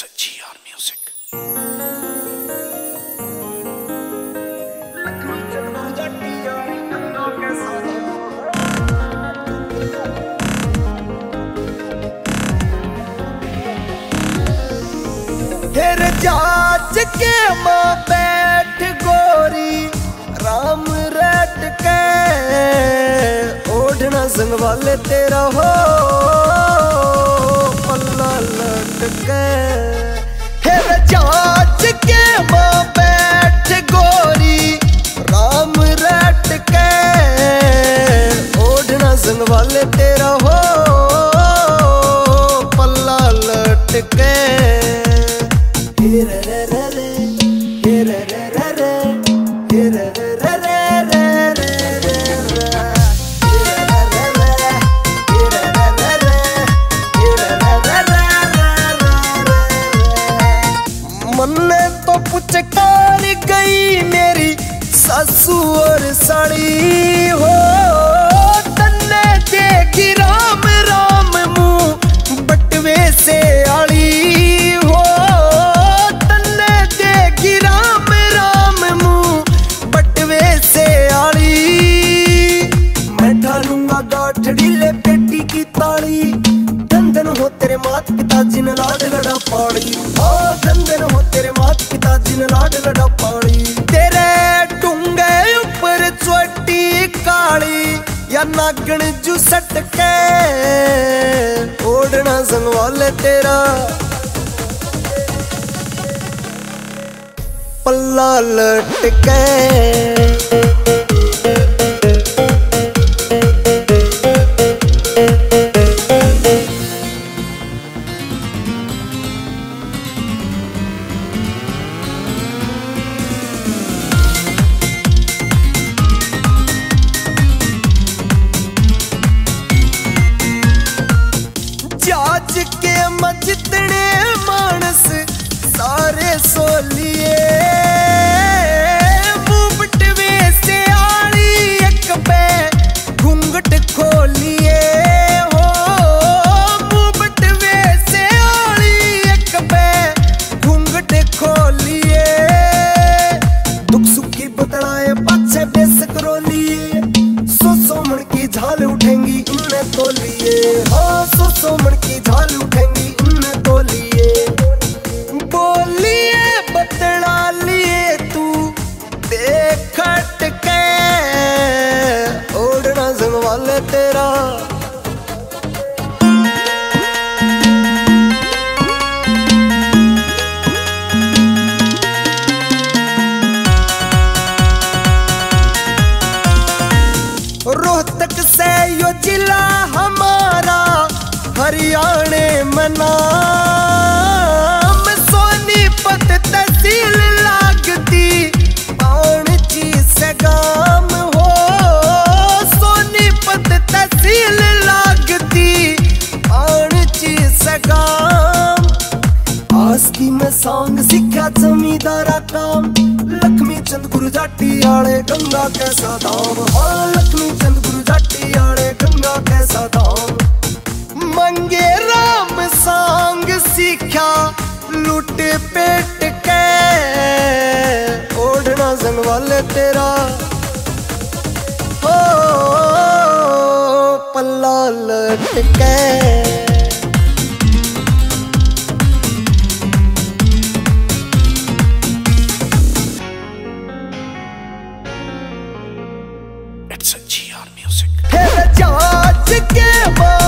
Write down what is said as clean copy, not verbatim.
It's a GR Music. फिर जाच के माँ बैठ गोरी राम रट के ओढ़ना संग वाले तेरा हो पल्ला लटके। फिर जाच के माँ बैठ गोरी राम रट के ओढ़ना संग वाले तेरा हो पल्ला लटके। मन्ने तो पुचकार गई मेरी सासू और साड़ी हो तन्ने देगी राम राम मुँह बटवे से आड़ी हो तन्ने देगी राम राम मुँह बटवे से आड़ी। मैं ढालूंगा गाठड़ी ले पेटी की ताली धन हो तेरे मात पिता जिन लाड लड़ा पाड़ी हाँ धन हो तेरे मात पिता जिन लाड लड़ा पाड़ी। तेरे टूंगे ऊपर चोटी काली या नागण जू सट के ओढ़ना संग वाले तेरा पल्ला लटके। जाच के जितने मानस सारे सोलिए मुबटवे से आड़ी एक पे घूंघट खोलिए हो मुबटवे से आड़ी एक पे घूंघट खोलिए। दुख सुख की बतलाए पाछे बेस करो लिए सो मन की झाल उठेंगी इनने तो लिए हाँ सो मन की झाल उठेंगी इनने तो लिए। बोलिए बतला लिए तू देखट के ओढ़ना संग वाले तेरा रोहतक से यो जिला हमारा हरियाणे में नाम सोनीपत तहसील लागती पाणची से गाम हो सोनीपत तहसील लागती पाणची से गाम। आस्की में सांग सीखा जमींदारा काम लक्ष्मी चंद गुरु जाटी आड़े गंगा कैसा धाम हाँ लक्ष्मी चंद गुरु जाटी आड़े गंगा कैसा धाम। मंगे राम सांग सीखा लूट पेट के ओढ़ना संग वाले तेरा हो पल्ला लटके। It's a GR Music. फिर जाच के